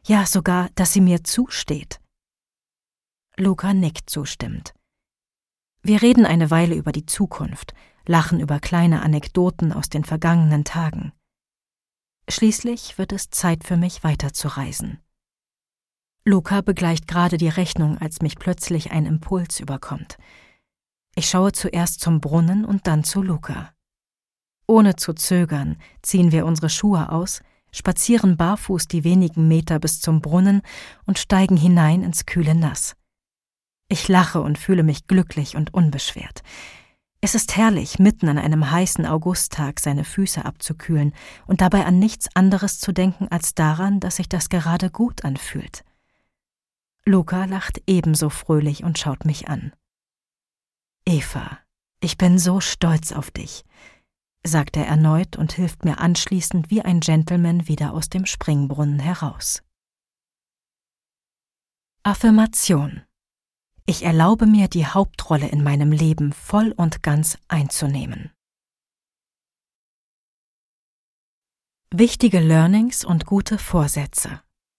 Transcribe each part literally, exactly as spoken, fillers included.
Ja, sogar, dass sie mir zusteht. Luca nickt zustimmend. Wir reden eine Weile über die Zukunft, lachen über kleine Anekdoten aus den vergangenen Tagen. Schließlich wird es Zeit für mich, weiterzureisen. Luca begleicht gerade die Rechnung, als mich plötzlich ein Impuls überkommt. Ich schaue zuerst zum Brunnen und dann zu Luca. Ohne zu zögern ziehen wir unsere Schuhe aus, spazieren barfuß die wenigen Meter bis zum Brunnen und steigen hinein ins kühle Nass. Ich lache und fühle mich glücklich und unbeschwert. Es ist herrlich, mitten an einem heißen Augusttag seine Füße abzukühlen und dabei an nichts anderes zu denken als daran, dass sich das gerade gut anfühlt. Luca lacht ebenso fröhlich und schaut mich an. »Eva, ich bin so stolz auf dich«, sagt er erneut und hilft mir anschließend wie ein Gentleman wieder aus dem Springbrunnen heraus. Affirmation. Ich erlaube mir, die Hauptrolle in meinem Leben voll und ganz einzunehmen. Wichtige Learnings und gute Vorsätze.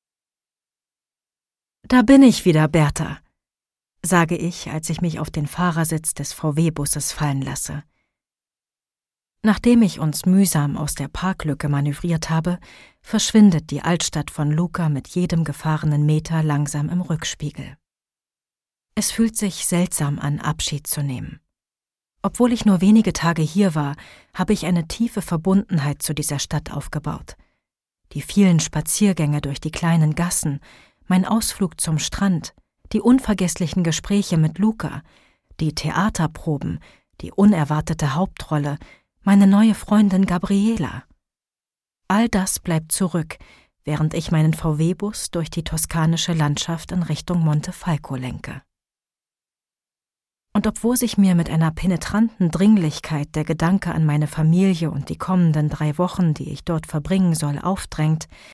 Da bin ich wieder, Bertha, sage ich, als ich mich auf den Fahrersitz des V W-Busses fallen lasse. Nachdem ich uns mühsam aus der Parklücke manövriert habe, verschwindet die Altstadt von Luca mit jedem gefahrenen Meter langsam im Rückspiegel. Es fühlt sich seltsam an, Abschied zu nehmen. Obwohl ich nur wenige Tage hier war, habe ich eine tiefe Verbundenheit zu dieser Stadt aufgebaut. Die vielen Spaziergänge durch die kleinen Gassen, mein Ausflug zum Strand, die unvergesslichen Gespräche mit Luca, die Theaterproben, die unerwartete Hauptrolle, meine neue Freundin Gabriela. All das bleibt zurück, während ich meinen V W-Bus durch die toskanische Landschaft in Richtung Montefalco lenke. Und obwohl sich mir mit einer penetranten Dringlichkeit der Gedanke an meine Familie und die kommenden drei Wochen, die ich dort verbringen soll, aufdrängt,